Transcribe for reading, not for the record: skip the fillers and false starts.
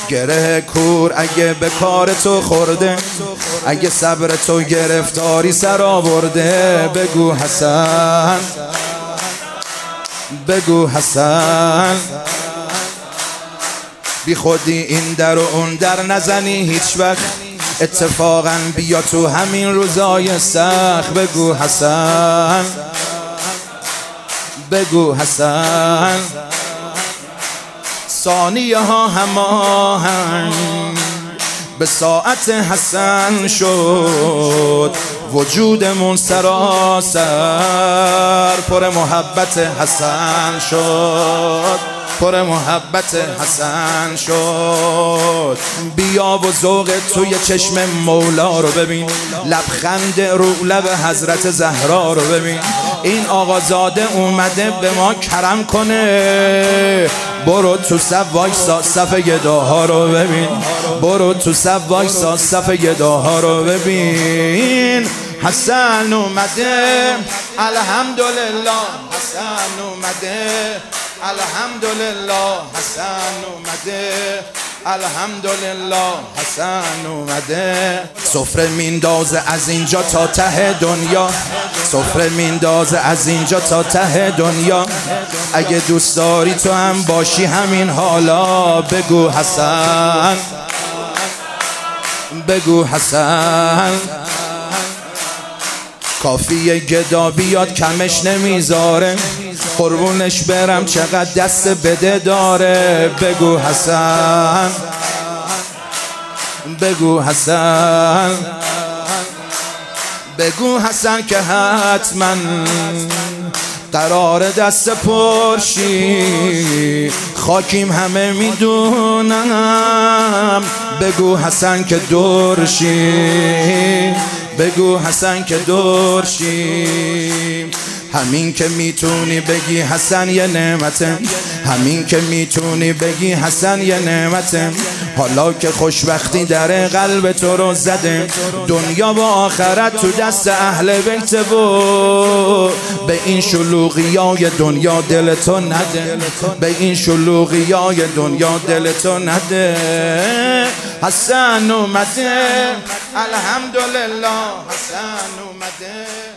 گره کور اگه به کار تو خورده، اگه صبر تو گرفتاری سر آورده، بگو حسن، بگو حسن. بی خودی این در و اون در نزنی هیچ وقت، اتفاقا بیا تو همین روزای سخت، بگو حسن، بگو حسن. ثانیه ها هماهنگ به ساعت حسن شد، وجودمون سراسر پر محبت حسن شد، پر محبت حسن شد. بیا و ذوق توی چشم مولا رو ببین، لبخند رو لب حضرت زهرا رو ببین. این آقازاده اومده به ما کرم کنه، برو تو صف وایسا صف گداها رو ببین، برو تو صف وایسا صف گداها رو ببین. حسن اومده الحمدلله، حسن اومده الحمدلله، حسن اومده الحمدلله، حسن اومده. سفره میندازه از اینجا تا ته دنیا، سفره میندازه از اینجا تا ته دنیا. اگه دوست داری تو هم باشی همین حالا، بگو حسن، بگو حسن. کافیه گدا بیاد کمش نمیذاره، قربونش برم چقدر دست بده داره، بگو حسن، بگو حسن. بگو حسن که حتما قرار دست پرشی، خاکیم همه میدونم، بگو حسن که دورشی، بگو حسن که دورشیم. همین که میتونی بگی حسن یه نعمته، همین که میتونی بگی حسن یه نعمته. حالا که خوشبختی در قلب تو رو زده، دنیا و آخرت تو دست اهل بیت و به این شلوغیای دنیا دل تو نده، به این شلوغیای دنیا دل تو نده. حسن اومده الحمدلله، حسن اومده.